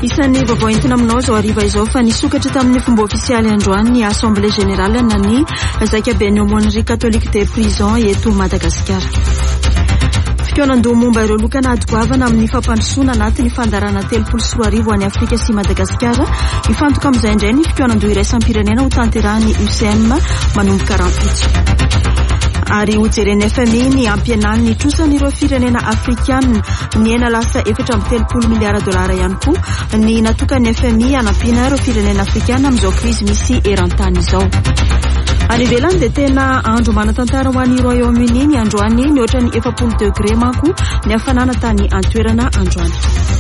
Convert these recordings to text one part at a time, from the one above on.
Isan'ny vaovao entina aminao zao ariva izao fa nisokatra tamin'ny fomba ofisialy androany ny Assemblée Générale nany zakaben'ny Aumônerie Catholique des Prisons eto Madagasikara. Fitoanandoha momba ireo lokanady goavana amin'ny fampandrosoana anatin'ny fandarana 34 any Afrika sy Madagasikara. Ifantoka amin'izay indray ny fitoanandoha iraisam-pirenena ho tanterahany UCM manomboka rampitso. Ary hojereny FMI ny ampienany ny trosan'ireo firenena afrikana ny ena lasa 430 miliara dolara ihany koa ny natokany FMI anampiana ireo firenena afrikana amin'izao krizy misy eran-tany izao. Any ivelany dia tena andro manatantara ho an'ny Royaume-Uni ny androany ny ohatran'ny 40 degré manko ny hafanana tany antoerana androany.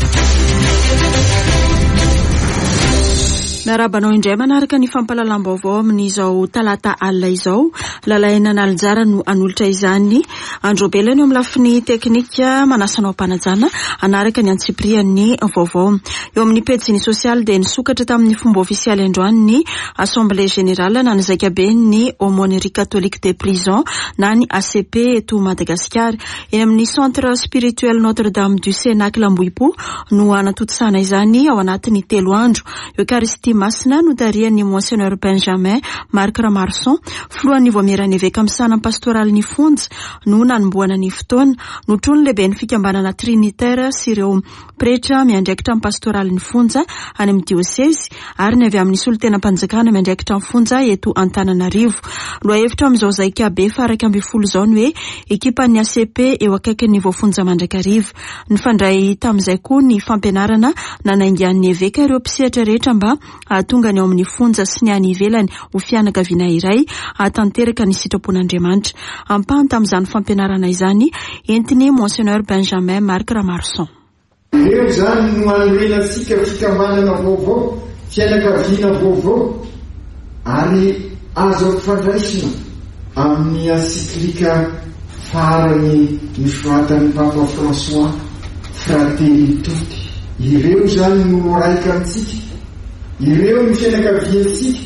Miarabanao indray manaraka ny fampalalam-baovao amin'izao talata alina izao. Lalaina Naljara no anolotra izany. Andro belany eo amin'ny lafiny teknika manasanao mpanajana anaraka ny antsiprian'ny vaovao. Eo amin'ny pejiny sosialy dia nisokatra tamin'ny fomba ofisialy androany ny Assemblée Générale na ny zakaben'ny Aumônerie Catholique des Prisons na ny ACP eto Madagasikara. Eny amin'ny centre spirituel Notre-Dame du Cénacle Ambohipo no anatotosana izany ao anatin'ny 3 andro. Eucharistie masina no tarian'ny Monseigneur Benjamin Marc Ramarson, floan'ny voamerany eveka amin'ny sanam pastoraly fonja no nanomboana ny fotoana no trony lehibe ny fikambanana trinitaire sy ireo pretra miandraikitra amin'ny pastoraly fonja any amin'ny diocèse ary ny avy amin'ny solotenam-panjakana miandraikitra amin'ny fonja eto Antananarivo. Loa hevitra amin'izao zaikabe faraka 12 zao ny hoe ekipan'ny ACP eo akaikin'ny voafonja mandrakariva. Ny fandray tamin'izay koa ny fampianarana nanaingian'ny eveka ireo mpisehatra rehetra mba tonga ny ao amin'ny fonja sy ny any ivelany ho fianakaviana iray tanteraka ny sitrapon'Andriamanitra. Ampahany tamin'izany fampianarana izany entiny Monseigneur Benjamin Marc Ramarson. Ireo zany no anorenantsika fikambanana vaovao, fianakaviana vaovao ary azo ampifandraisina amin'ny encyclique farany nisoratan'ny Papa François Fratelli Tutti. Ireo zany no raika amintsika. Ireo ny fianakaviantsika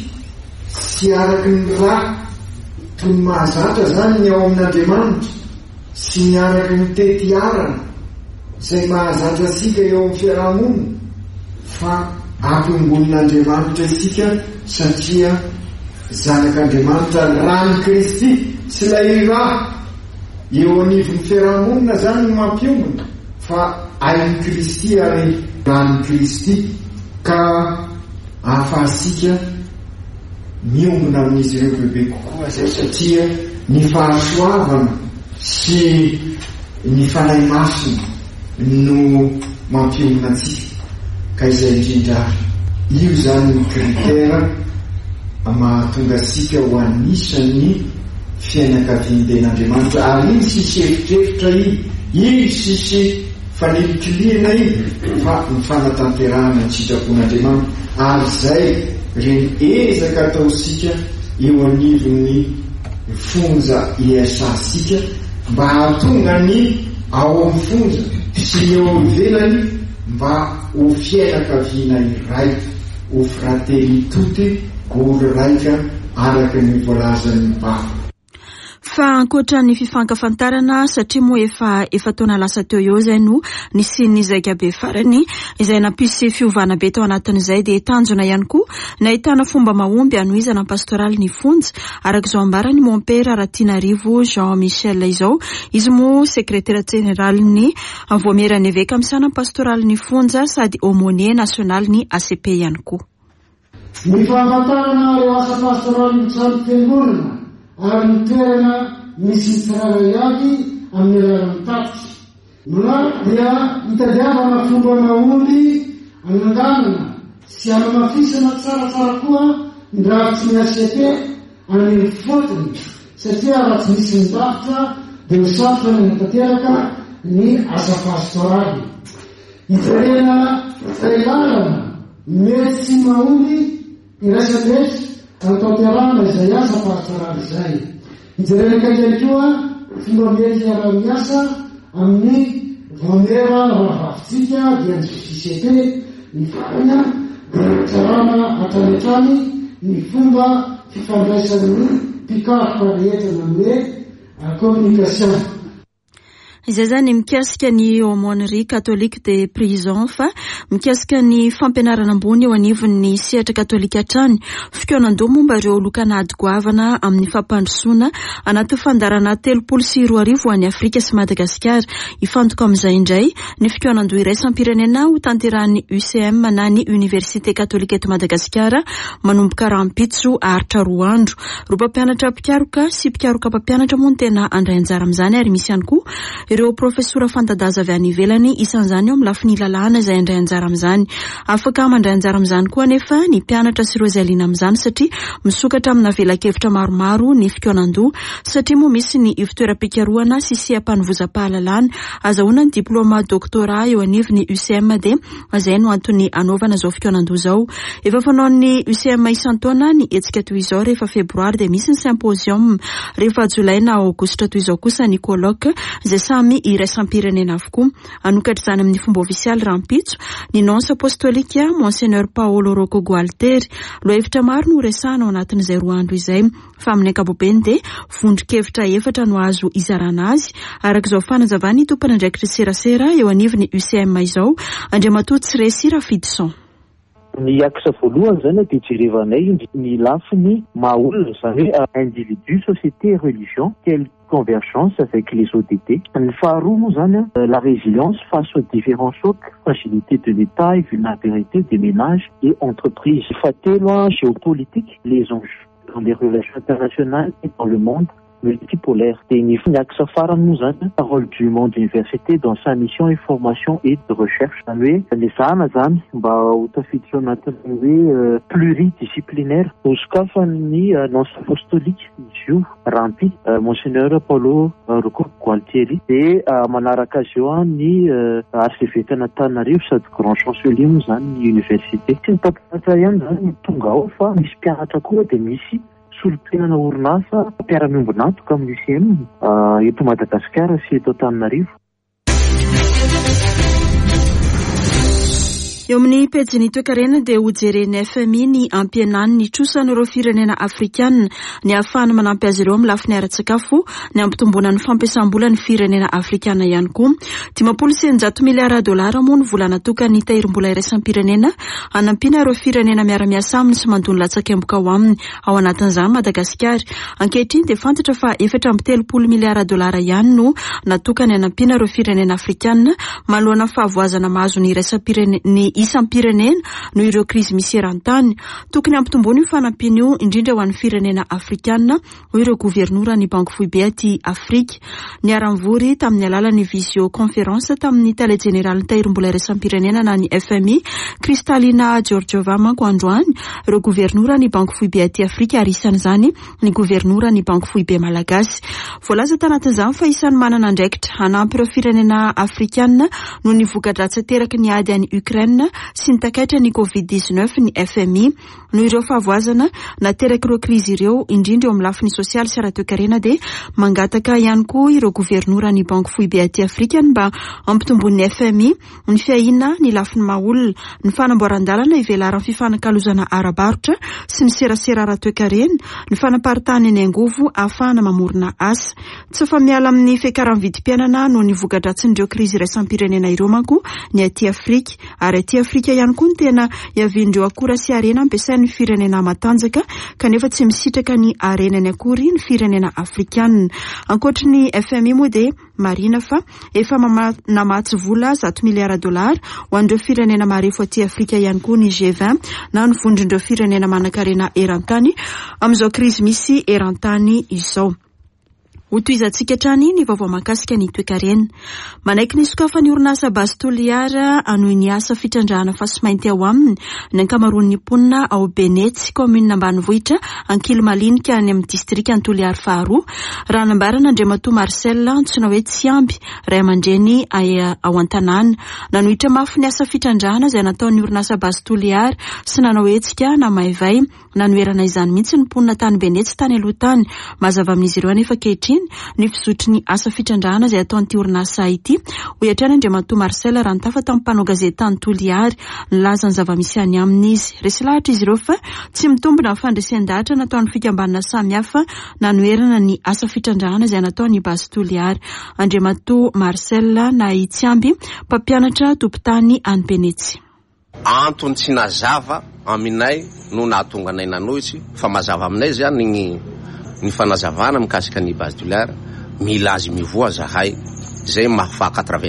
sy araky ny raha toy ny mahazatra zany ny ao amin'Andriamanitra sy ny araky ny tetiarana izay mahazatra sika eo amin'ny fiarahamonina fa ampiombonin'Andriamanitra isika satria zanak'Andriamanitra rany Kristy sy ilay raha eo anivon'ny fiarahamonina zany no mampiombona fa ain'i Kristy ary rany Kristy ka ahafahasika miombona amin'izy ireo bebe kokoa zay satria ny fahasoavana sy ny fanahy masina no mampiombona antsika ka izay indrindra io zany ny kritera mahatonga asika ho anisan'ny fianakavian'Andriamanitra ary iny sisy efitrefitra iny sisy fanelikiliana iny fa ny fanatanterahana ny sitrapon'Andriamanitra ary zay reny ezaka ataosika eo anivon'ny fonja iasasika mba hahatonga ny ao amin'ny fonja sy eo ivelany mba ho fianakaviana iray ho Fratelli Tutti olo raika araka ny voalazan'ny Papa. Fa ankoatra ny fifankafantarana satria moa efa taona lasa teo eo izay no nisin'ny zaikabe farany izay nampisy fiovana be tao anatin'izay dia tanjona ihany koa nahitana fomba mahomby anohizana pastoraly ny fonja arak'izao ambarany Mompera Ratinarivo Jean-Michel izao izy moa sekretera jeneraly ny voamerany eveka amin'ny sanam pastoraly ny fonja sady aumônier national ny ACP ihany koa. Ny fahafantarana eo asa pastoraly ny trano fiangonana ary ny toerana misy tsirairay amin'ny alalan'ny tatitsy. Manaraka dia hitadiavana fomba mahomby ananganana sy anamafisana tsaratsara koa ny rafitsy ny ACP amin'ny fotony satria raha tsy misy midafitra dia ho sarotra ny tanteraka ny asa pastoraly. Hijerena lalana mety sy mahomby iraisa-mety tanterana izay asa pastoraly izay. Hijerena kajany koa fomba mety ara-miasa amin'ny voamera rahavavitsika dia ny société ny farana dia tsarana hatranetrany ny fomba fifandraisan'ny mpikaroka rehetra na hoe communication. Izay zany mikasika ny aumônerie catholique de prison fa mikasika ny fampianarana ambony eo anivon'ny sehatra katolika hatrany fikoanan-doha momba ireo lokanady goavana amin'ny fampandrosoana anaty fandarana 340 any Afrika sy Madagasikara. Ifantoka amin'izay indray ny fikoanan-doha iraisam-pirenena ho tanterahan'ny UCM na ny Université Catholique eto Madagasikara manomboka rahampitso aritra 2 andro. Roa mpampianatra mpikaroka sy mpikaroka mpampianatra moa no tena andray anjara amin'izany ary misy ihany koa ireo profesora fantadaza avy any ivelany isan'izany eo amin'ny lafiny lalàna izay andray anjara amin'izany. Afaka mandray anjara amin'izany koa nefa ny mpianatra sy ireo izay liana amin'izany satria misokatra amina velakevitra maromaro ny fikoanan-doha satria moa misy ny ivitoeram-pikarohana sy sehampanivozam-pahalalana azahoana ny diplôma doktora eo anivon'ny UCM dia izay no antony anaovana izao fikoanan-doha izao. Efa fanaon'ny UCM isan-taona ny hetsika toy izao rehefa febroary dia misy ny symposium, rehefa jolay na aogositra toy izao kosa ny colloque izay samy iraisam-pirenena avokoa. Anokatra izany amin'ny fomba ofisialy rahampitso ny nonce apostolika Monseigneur Paolo Rocco Gualteri. Lohevitra maro no resahana ao anatin'izay 2 andro izay fa amin'ny ankapobeny dia vondron-kevitra 4 no azo izarana azy arak'izao fanazavany tompon'andraikitra serasera eo anivon'ny UCM izao Andriamatoa Tsiresy Rafidson. Ny aksa voalohany zany dia jerevanay ny lafiny maha-olona zany hoe individu, société et religion, quelle convergence avec les ODD. Ny faharoa moa zany la résilience face aux différents chocs, fragilité de l'État et vulnérabilité des ménages et entreprises. Fatelo géopolitique, les enjeux dans les relations internationales et dans le monde multipolaire. Et ny aksa farany moa zany rôle du monde université dans sa mission information et de recherche. Zany hoe ny zahana zany mba ho tafiditra anatin'ny hoe pluridisciplinaire hosokafa ny nonce apostolique izy io rampy Monseigneur Paolo Rocco Gualteri dia manaraka azy eo ny archevêque Antananarivo sady grand chancelier moa zany ny université. Tsy ny mpampianatra ihany zany tonga ao fa misy mpianatra koa dia misy solon-tenana orinasa mpiara-miombonantoka amin'ny UCM eto Madagasikara sy eto Antananarivo. Eo amin'ny pejy ny toekarena dia ho jeren'ny FMI ny ampienany ny trosan'ireo firenena afrikanina ny ahafahana manampy azy ireo amin'ny lafiny ara-tsakafo ny ampitomboana ny fampiasam-bola ny firenena afrikana ihany koa. 500 miliara dolara moa ny vola natokana ny tahirim-bola iraisam-pirenena hanampiana ireo firenena miara-miasa aminy sy mandony latsakemboka ao aminy ao anatin'izany Madagasikara. Ankehitriny dia fantatra fa 430 miliara dolara ihany no natokana hanampiana ireo firenena afrikanina manoloana fahavoazana mahazo ny iraisam-pirenena isam-pirenena no ireo krizy misy eran-tany. Tokony ampitomboana io fanampiana io indrindra ho an'ny firenena afrikanina ho ireo gouvernoura ny banque foibe aty Afrika. Niara-nivory tamin'ny alalan'ny visio conférence tamin'ny tale général tahirim-bola iraisam-pirenena na ny FMI Kristalina Georgieva manko androany ireo gouvernoura ny banque foibe aty Afrika ary isan'izany ny gouvernoura ny banque foibe malagasy. Voalaza tanatin'izany fa isan'ny manana andraikitra hanampy ireo firenena afrikanina no ny voka-dratsy teraky ny ady any Ukraine sy ny takaitra ny COVID-19 ny FMI no ireo fahavoazana nateraky ireo krizy ireo indrindra eo amin'ny lafiny sosialy sy ara-toekarena dia mangataka ihany koa ireo gouvernoura ny banque foibe aty Afrika mba ampitombon'ny FMI ny fiahina ny lafiny mahaolona ny fanamboaran-dalana ivelaran'ny fifanankalozana ara-barotra sy ny serasera ara-toekarena ny fanaparitany ny angovo ahafahana mamorona asa. Tsy fa miala amin'ny fiakaran'ny vidim-piainana no ny voka-dratsin'ireo krizy iraisam-pirenena ireo manko ny aty Afrika ary aty Afrika ihany koa ny tena hiavian'ireo akora sy arena ampiasain'ny firenena matanjaka kanefa tsy misitraka ny arenany akory ny firenena afrikanina. Ankoatra ny FMI moa dia marina fa efa namatsy vola 100 miliara dolara ho an'ireo firenena marefo aty Afrika ihany koa ny G20 na ny vondron'ireo firenena manan-karena eran-tany amin'izao krizy misy eran-tany izao. Ho toizantsika hatrany ny vaovao mahakasika ny toekarena. Manaiky ny sokafany orinasa Base Toliara anohy ny asa fitrandrahana fasimainty ao aminy ny ankamaroan'ny mponina ao Benetsy commune ambanivohitra ankily malinika any amin'ny distrika Toliara faharoa. Raha nambarana Andriamatoa Marcel antsoina hoe Tsiamby ray aman-dreny ao an-tanàna nanohitra mafy ny asa fitrandrahana izay nataon'ny orinasa Base Toliara sy nanao hetsika na maivay nanoerana izany mihitsy ny mponina tany Benetsy tany aloha tany mazava amin'izy ireo anefa kehitriny iny ny fizotry ny asa fitrandrahana izay ataon'ity orinasa ity. Hoiatrana Andriamatoa Marcel Rantafa tamin'ny mpanao gazety tany Toliary nilaza ny zava-misy any aminy izy. Resy lahatra izy ireo fa tsy mitombina amin'ny fandresendahatra nataon'ny fikambanana samihafa nanoerana ny asa fitrandrahana izay nataon'ny basy Toliary. Andriamatoa Marcel Nahitsiamby, mpampianatra topotany any Benetsy. Antony tsy nazava aminay no nahatonga anay nanohitsy fa mazava aminay zany ny fanazavana mikasika ny basy Toliary mila azy mivoa zahay zay mahafa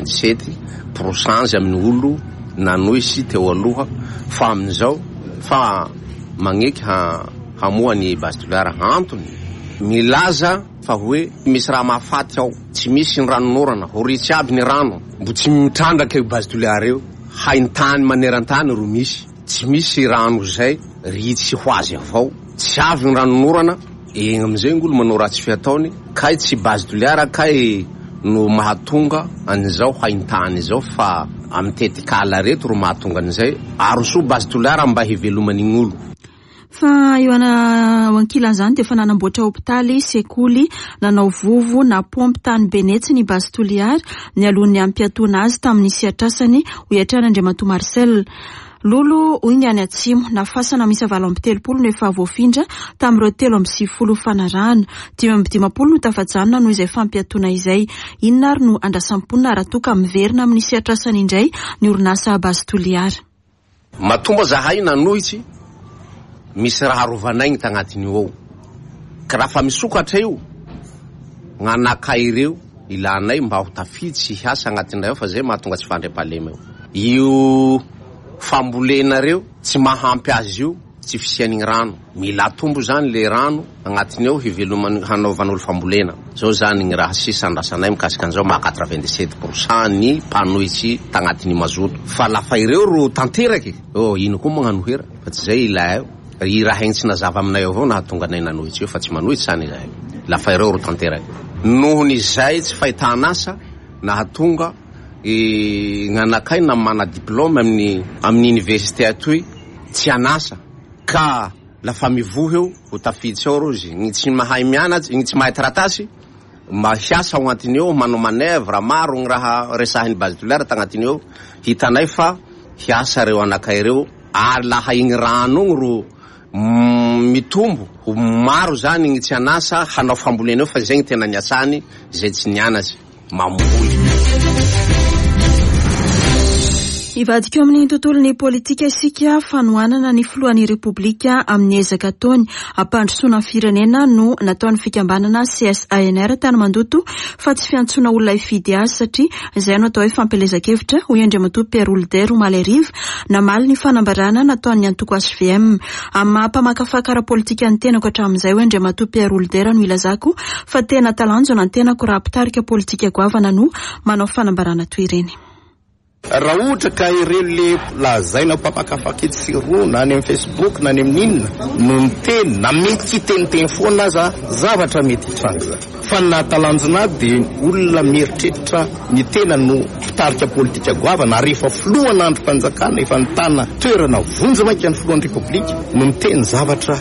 87% amin'ny olo nanohitsy teo aloha fa amin'izao fa magneky hamoa ny basy Toliary. Antony milaza fa hoe misy raha mahafaty ao, tsy misy ny ranonorana, horitsy aby ny rano, mbo tsy mitrandraka eo basy Toliary eo, haintany manerantany ro misy, tsy misy rano zay, ritsy ho azy avao, tsy avy ny ranonorana, egny amizay ngolo manao raha tsy fiataony, kay tsy basy Toliary kay no mahatonga an'izao haintany zao fa amitetikala reto ro mahatonga an'izay, aroso basy Toliary mba hiveloman'igny olo. Fa eo ankilan'izany dia efa nanamboatra hopitaly, sekoly, nanao vovo na pompy tany Benetsy ny basy Toliary ny alohan'ny ampiatoana azy tamin'ny siatrasany. Hoiatrana Andriamatoa Marcel lolo hoy ny any atsimo nafasana misy 730 no efa voafindra tamin'ireo 320 fanarahana, 520 no tafajanona noho izay fampiatoana izay. Inona ary no andrasam-ponina raha toa ka miverina amin'ny siatrasany indray ny orinasa basy Toliary. Matomba zahay nanohitsy misy raha rovanaigny tagnatiny eo, ka raha fa misokatra io gn'anakay ireo ilanay mba ho tafitsy hiasa agnatin'ireo fa zay mahatonga tsy fandrem-palema io fambolena reo tsy mahampy azy io tsy fisian'igny rano, mila tombo zany le rano agnatiny eo hivelomany hanaovan'olo fambolena. Zao zany gny raha sisa andrasanay mikasika an'izao ma 87% ny mpanohitsy tagnatiny mazoto. Fa lafa ireo ro tanteraky ino koa magnano hera fa tsy zay ila eo i raha igny tsy nazava aminay avao nahatonga anay nanohitsy io fa tsy manohitsy zany zahay lafa ireo ro tanteraky. Nohony zay tsy fahitanasa nahatonga gn'anakay na mana diplôme amin'ny université atoy tsy anasa ka lafa mivohy eo ho tafitsy ao rozy gny tsy mahay mianatsy, gny tsy mahay taratasy mahiasa ao agnatiny eo, manao manevra maro gny raha resahin'ny basy Toliary tagnatiny eo. Hitanay fa hiasa reo anakay reo laha igny rano igny ro mitombo ho maro zany gny tsy anasa hanao fambolena eo fa zay gny tena niasany, zay tsy nianatsy mamboly. Ivadika amin'ny tontolon'ny politika isika fanohanana ny filohan'ny Repoblika amin'ny ezaka ataony ampandrosoana firenena no nataon'ny fikambanana CSANR tany Mandoto fa tsy fiantsoana olona hifidy azy satria izay no atao hoe fampelezakevitra. Hoy Andriamatoa Pierre Older Malerive namaly ny fanambarana nataon'ny antoko HVM amin'ny mampamakafaka ara-politika ny tenako hatramin'izay. Hoy Andriamatoa Pierre Older no ilazako fa tena talanjo na tenako raha mpitarika politika goavana no manao fanambarana toy ireny. Raha ohatra ka ireo le lazaina mpapakafaky tsiro na any amin'ny Facebook na any amin'inona no miteny na mety tsy teniteny foana aza zavatra mety hitrango za fa natalanjona dia olona mieritreritra ny tena no fitarika politika goavana rehefa filohan'ny androm-panjakana efa nitana toerana vonjy maika ny filohan'ny Repoblika no miteny zavatra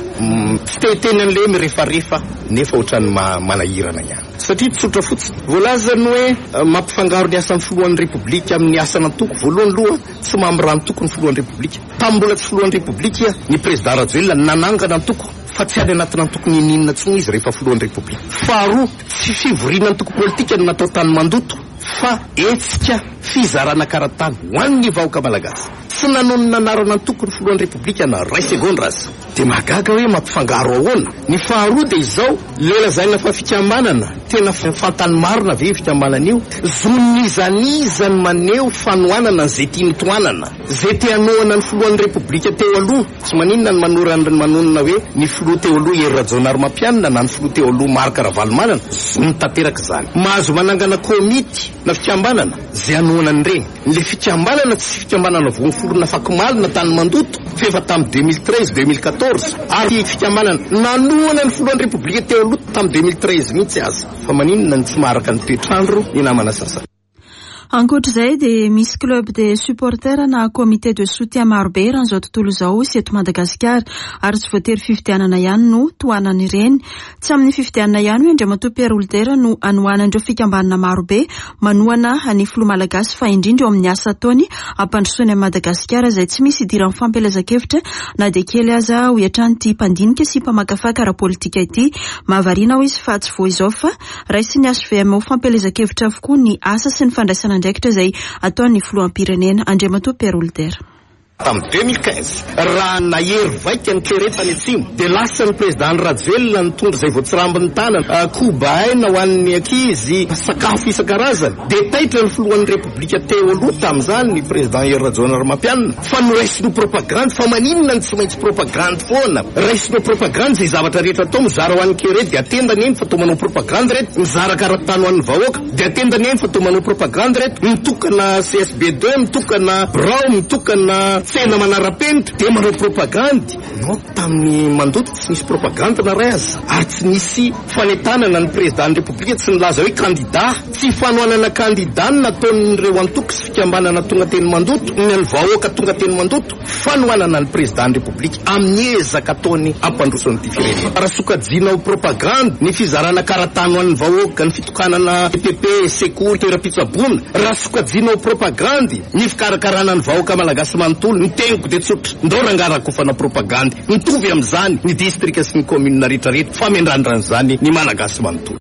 fiteny an'le mirefarefa nefa ohatrany manahirana ihany satria tsotra fotsiny voalazany hoe mampifangaro ny asan'ny filohan'ny Repoblika amin'ny asana toko voalohany loha tsy mamorano toko ny filohan'ny Repoblika tamin'ny mbola tsy filohan'ny Repoblika ny président Rajoelina nanangana ny toko fa tsy any anatina ny tokony ninona tsigny izy rehefa filohan'ny Repoblika. Faharoa tsy fivoriana ny toko politika no natao tany Mandoto fa etsika fizarana karatany ho an'ny vahoaka malagasy. Tsy nanao ny nanarana ny tokony filohan'ny Repoblika na ray segondra azy dia mahagaga hoe mampifangaro ahoana. Ny faharoa dia izao lelazaina fa fikambanana tena fantany marina ve fikambanana io zonizanizany maneho fanohanana zay tiany toanana zay te hanohana ny filohan'ny Repoblika teo aloha. Tsy maninona ny manonona hoe ny filoha teo aloha Hery Rajaonarimampianina na ny filoha teo aloha Marc Ravalomanana zony tanteraka zany. Mahazo manangana komity na fikambanana zay hanohanany ireny. Le fikambanana tsy fikambanana vonforona fakimalina tany Mandoto fefa tamin'ny 2013-2014 ary fikambanana nanohana ny filohan'ny Repoblika teo aloha tamin'ny 2013 mihitsy aza fa maninona ny tsy maharaka ny toetrandro ny namana sasany. Ankoatr'izay dia misy club de supporters na comité de soutien marobe raha izao tontolo izao sy eto Madagasikara ary tsy voatery fifidianana ihany no toanany ireny. Tsy amin'ny fifidianana ihany hoe Andriamatoa Pierre Older no anohanandreo fikambanana marobe manohana ny filoha malagasy fa indrindra eo amin'ny asa ataony ampandrosoany Madagasikara izay tsy misy idiran'ny fampelezakevitra na dia kely aza ho iatran'ity mpandinika sy mpamakafaka ara-politika ity. Mahavariana ho izy fa tsy voa izao fa raisy ny HVM ho fampelezakevitra avokoa ny asa sy ny fandraisana andraikitra izay ataon'ny filoham-pirenena Andriamatoa Pierre Older. Tamin'ny 2015 raha nahery vaika ny kereta ny atsimo dia lasa ny président Rajoelina nitondra izay voatsirambiny tanana koba aina ho an'ny ankizy sakafo isan-karazany dia taitra ny filohan'ny repoblika teo aloha tamin'izany ny président Hery Rajoelina fa noraisino propagande fa maninona ny tsy maintsy propagande foana raisino propagande izay zavatra rehetra atao mizara ho an'ny kereta dia atendany eny fa atao manao propagande reto mizara karatany ho an'ny vahoaka dia atendany eny fa atao manao propagande reto mitokana CSB2 mitokana Brao mitokana fena manara-penitra dia manao propagandy no tamin'ny mandoto tsy nisy propagande na ray aza ary tsy nisy fanetanana ny président repoblika tsy nilaza hoe kandida tsy fanohanana kandida nataon'ireo antoko sy fikambanana tonga teny mandoto ny vahoaka tonga teny mandoto fanohanana ny président repoblika amin'ny ezaka ataony ampandrosoan'ity firenena raha sokajiana ho propagande ny fizarana karatany ho an'ny vahoaka ny fitokanana PPP secour toeram-pitsaboana raha sokajiana ho propagandy ny fikarakarana ny vahoaka malagasy manontolo ny teniko dia tsotra ndao rangarako fana propagandy mitovy amin'izany ny distrika sy ny commune rehetrarehetra fa mendrandran'izany ny malagasy manontolo.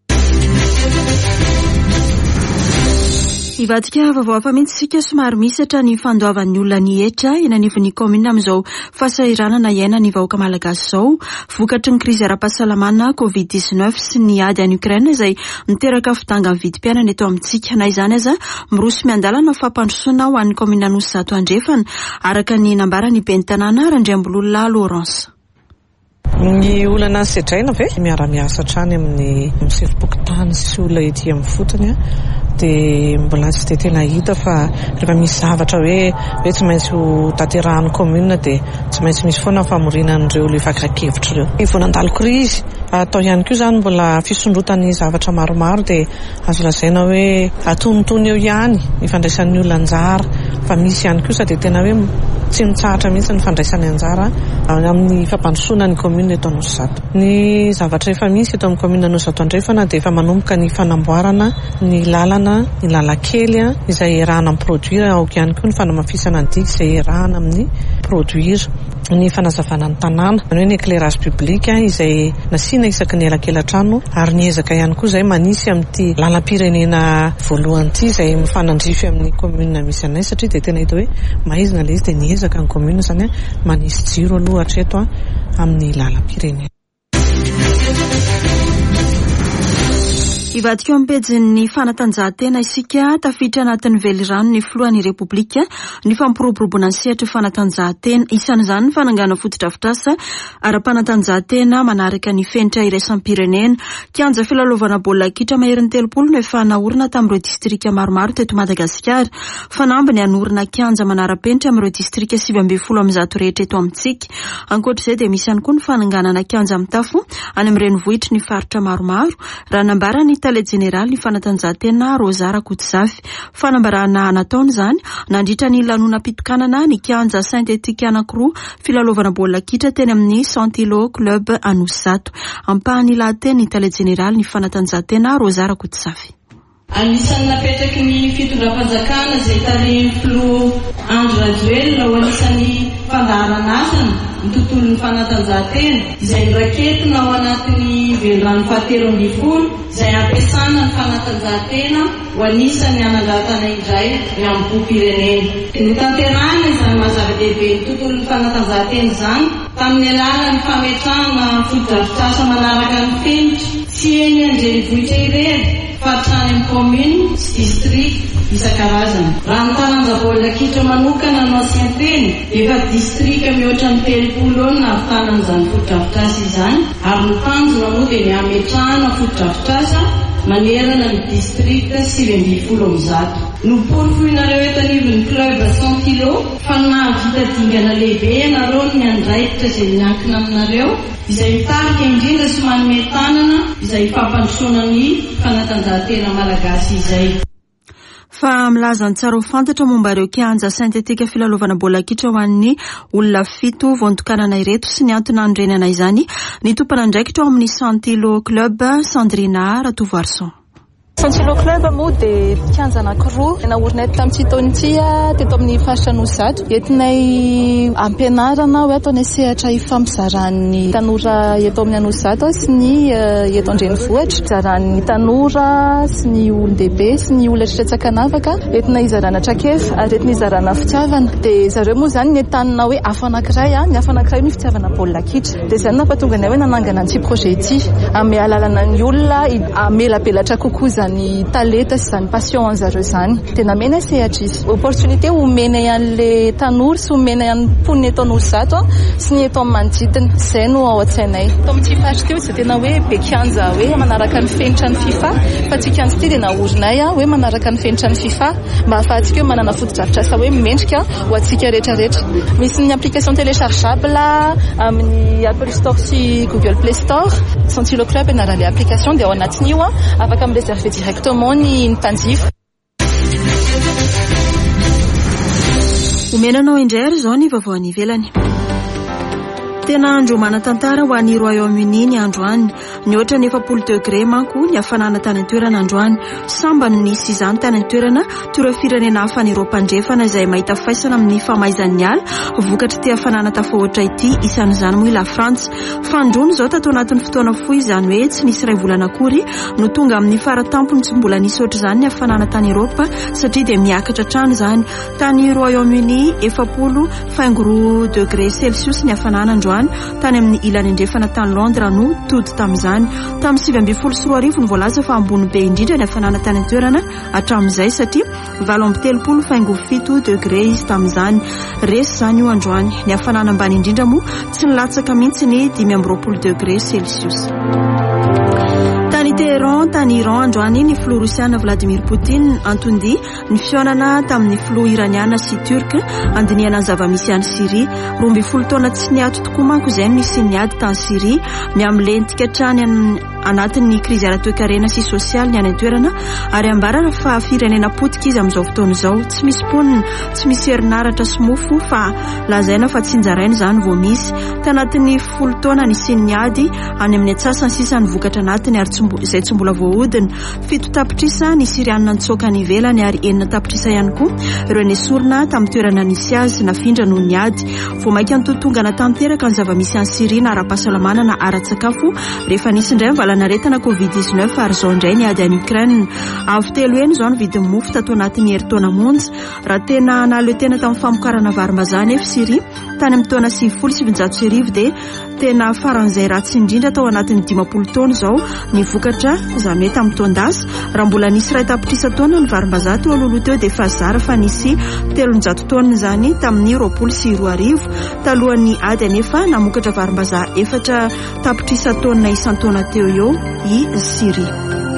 Ivadika vaovao fa mihitsy sika somary misatra ny fandoavan'ny olona ny etra eny anivon'ny commune amin'izao fahasahiranana iaina ny vahoaka malagasy izao vokatry ny krizy ara-pahasalamana COVID-19 sy ny ady any Ukraine izay miteraka fidanga amin'ny vidim-piainana eto amintsika na izany aza miroso miandalana fampandrosoana ho an'ny commune Anosizato Andrefana araka ny nambarany ben'ny tanàna Randriambololona Laurence. Ny olana sedraina ve miara-miasa trany amin'ny sefim-pokotany sy olona ety amin'ny fotony dia mbola tsy dia tena hita fa rehefa misy zavatra hoe tsy maintsy ho taterahan'ny commune dia tsy maintsy misy foana famorinan'ireo le fakakevitra ireo. Vao nandalo krizy atao ihany koa izany mbola fisondrotan'ny zavatra maromaro dia azo lazaina hoe atonotony eo ihany ny fandraisan'ny olona anjara fa misy ihany kosa dia tena hoe tsy mitsahatra mihitsy ny fandraisany anjara amin'ny fampandrosoana ny commune eto Anosizato. Ny zavatra efa misy eto amin'ny commune Anosizato Andrefana dia efa manomboka ny fanamboarana ny lalana ny lalakely izay erahana amin'ny produire aoka ihany koa ny fanamafisana ny diky izay erahana amin'ny produire ny fanazavana ny tanàna hoe ny éclairage public izay nasiana isaky ny elakelan-trano ary ny ezaka ihany koa izay manisy amin'ity lalam-pirenena voalohany ity izay mifanandrify amin'ny commune misy anay satria dia tena hita hoe maizina ilay izy dia ny ezaka ny commune izany manisy jiro aloha hatreto amin'ny lalam-pirenena. Ivadika eo am-pejin'ny fanatanjahantena isika tafiditra anatin'ny velirano ny filohan'ny repoblika ny fampiroboroboana ny sehatra fanatanjahantena isan'izany ny fanangana foto-drafitrasa ara-panatanjahantena manaraka ny fenitra iraisam-pirenena kianja filalaovana baolina kitra maherin'ny 30 no efa naorina tamin'ireo distrika maromaro teto Madagasikara fanambiny anorina kianja manara-penitra amin'ireo distrika 7 am'zato rehetra eto amintsika. Ankoatr'izay dia misy ihany koa ny fananganana kianja mitafo any amin'ny renivohitra ny faritra maromaro raha nambarany Tale General ny fanatanjahantena Rozara Kotsafy fanambarana nataony izany nandritra ny lanonam-pitokanana ny kianja syntetika anankiroa filalaovana baolina kitra teny amin'ny Santilo Club Anosizato ampahany lahateny Tale General ny fanatanjahantena Rozara Kotsafy. Anisan'ny napetraky ny fitondram-panjakana izay tarehin'ny filoha Andry Rajoelina ho anisan'ny fandaharana asany ny tontolon'ny fanatanjahantena izay raketina ao anatin'ny velirano fahatelo amby folo izay ampiasana ny fanatanjahantena ho anisan'ny anandrantana indray ny ambom-pirenena. Ny tanterahana izany mahazava-dehibe ny tontolon'ny fanatanjahantena izany tamin'ny alalan'ny fametrahana foto-drafitrasa manaraka ny fenitra tsy eny an-drenivohitra irery fatrany amin'ny commune sy district isan-karazany. Raha ny taranja baolina kitra manokana no ancienteny efa distrika mihoatra ny 30 na avitanan'izany foto-drafitrasa izany ary ny tanjona moa dia ny ametrahana foto-drafitrasa manerana ny district 7 am'zato. Noporofoinareo eto anivon'ny club 100 kilo fa nahavita dingana lehibe ianareo ny andraikitra izay miankina aminareo izay mitarika indrindra sy manome tanana izay fampandrosoana ny fanatanjahantena malagasy izay. fa milaza ny tsara ho fantatra momba ireo kianja sintetika filalaovana bola kitra ho an'ny olona 7 voantokanana ireto sy ny antony andrenana izany ny tompana andraikitra ao amin'ny Santilo Club Sandrina Ratovarson. Santilo Club moa dia kianja anankiroa naorina eto tamin'ity taona ity teto amin'ny faritra Nosy entinay ampianarana hoe ataonay sehatra ifampizaran'ny tanora eto amin'ny Nosy sy ny eto an-drenivohitra, izaran'ny tanora sy ny olon-dehibe sy ny olona rehetra-tsakanavaka entinay izarana trakefa ary entinay izarana fitiavana. Dia zareo moa izany ny entanina hoe hafa anankiray ny hafa anankiray ny fitiavana baolina kitra. Dia izany nampatonga anay hoe nanangana an'ity projet ity amin'ny alalana ny olona amelabelatra kokoa ny talenta sy zany passion an'zareo zany. Dia namena sehatra izy opportunité omena an'le tanora sy omena ihany mponina eto Nosy sy ny eto manodidina. Izay no ao an-tsainay. Eto amin'ity faritra teo tsy tena hoe be kianja hoe manaraka ny fenitra ny FIFA, fa ity kianja ity dia naorinay hoe manaraka ny fenitra ny FIFA mba ahafahantsika hoe manana foto-drafitrasa hoe mendrika ho antsika rehetrarehetra. Misy ny application téléchargeable amin'ny Apple Store sy Google Play Store. Santilo Club anarany application dia ao anatin'io afaka mireserver directement ny mpanjifa. Omenanao indray izao ny vaovao ivelany. Tena andro manatantara ho an'ny Royaume-Uni ny androany. Ny ohatra ny 40 degré manko ny hafanana tany an-toerana androany. Samba no nisy izany tany an-toerana toro firenena hafa ny Eropa-ndrefana izay mahita faisana amin'ny famaizan'ny ala vokatra ty hafanana tafahoatra ity isan'izany moa la Frantsa. Fandroany izao tato anatin'ny fotoana fohy izany hoe tsy nisy ray volana akory no tonga amin'ny faratampony tsy mbola nisy ohatra izany ny hafanana tany Eropa satria dia miakatra trano izany. Tany Royaume-Uni 40 degré Celsius ny hafanana androany. Tany amin'ny ilany andrefana tany Londres no tody tamin'izany. Tamin'ny 7 no voalaza fa ambony be indrindra ny hafanana tany an-toerana hatramin'izay satria 7 degré izy tamin'izany. Resy izany io androany. Ny hafanana ambany indrindra moa tsy nilatsaka mihitsy ny 20 degré Celsius. Tany Teheran, tany Iran androany ny filoha Rosiana Vladimir Poutine antondi ny fionana tamin'ny filoha Iraniana sy Turka andinihana ny zava-misy any Syria. 12 taona tsy niady tokoa manko izay nisy niady tany Syria miamlentika trany anatin'ny krizy ara-toe-karena sy sosialy ny any an-toerana ary ambarana fa firenena potika izy amin'izao fotoana izao. Tsy misy ponina, tsy misy herinaratra sy mofo fa lazaina fa tsy njaraina izany vao misy. Tanatin'ny 10 taona nisy niady any amin'ny atsasany sisa ny vokatra anatiny ary izay tsy mbola voahodina. 7 tapitrisa ny Sirianina nitsoaka ny ivelany ary 9 tapitrisa ihany koa ireo nesorina tamin'ny toerana nisy azy nafindra no niady. Vao mainka antotonga natanteraka ny zava-misy any Syria na ara-pahasalamana na ara-tsakafo rehefa nisy indray valanaretana Covid-19 ary izao indray niady any Ukraine. Avy telo eny izao ny vidin'ny mofo tato anatin'ny herintaona monja. Raha tena naleo tena tamin'ny famokarana varim-bazaha efa Syria tany amin'ny taona 770 dia tena faran'izay ratsy indrindra tao anatin'ny 50 taona izao ny vokatra izany hoe tamin'ny taon-dasa. Raha mbola nisy ray tapitrisa taona ny varim-bazaha teo alohaloha teo dia efa zara fa nisy 300 taona izany tamin'ny 2020 talohan'ny ady anefa namokatra varim-bazaha 4 tapitrisa taona isan-taona teo eo i Syria.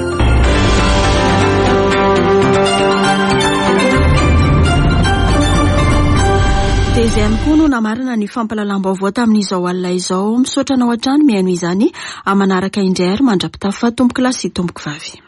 Dia izay ihany koa no namarina ny fampalalam-baovao tamin'izao alina izao. Misaotra anao hatrany mihaino izany amanaraka indray ary mandrapitafa tomboky lasy tomboky vavy.